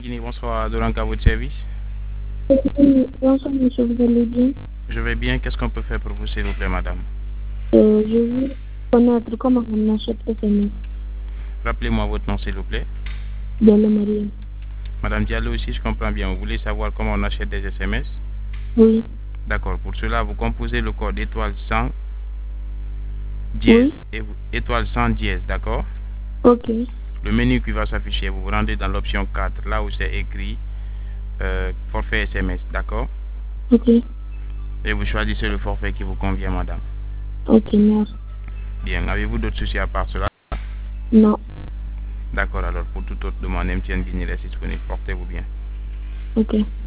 Guinée, bonsoir, Dorank à votre service. Oui, bonsoir, monsieur, vous allez bien? Je vais bien, qu'est-ce qu'on peut faire pour vous, s'il vous plaît, madame? Je veux connaître comment on achète SMS. Rappelez-moi votre nom, s'il vous plaît. Diallo Maria. Madame Diallo, aussi, je comprends bien. Vous voulez savoir comment on achète des SMS? Oui, D'accord, pour cela, vous composez le code étoile 100 oui, dièse et étoile 100 dièse, d'accord? ok, Le menu qui va s'afficher, vous vous rendez dans l'option 4, là où c'est écrit forfait SMS, d'accord? ok, Et vous choisissez le forfait qui vous convient, madame. ok, merci. Bien, avez-vous d'autres soucis à part cela? Non, D'accord, alors pour toute autre demande, MTN Guinée reste disponible. Portez-vous bien. ok.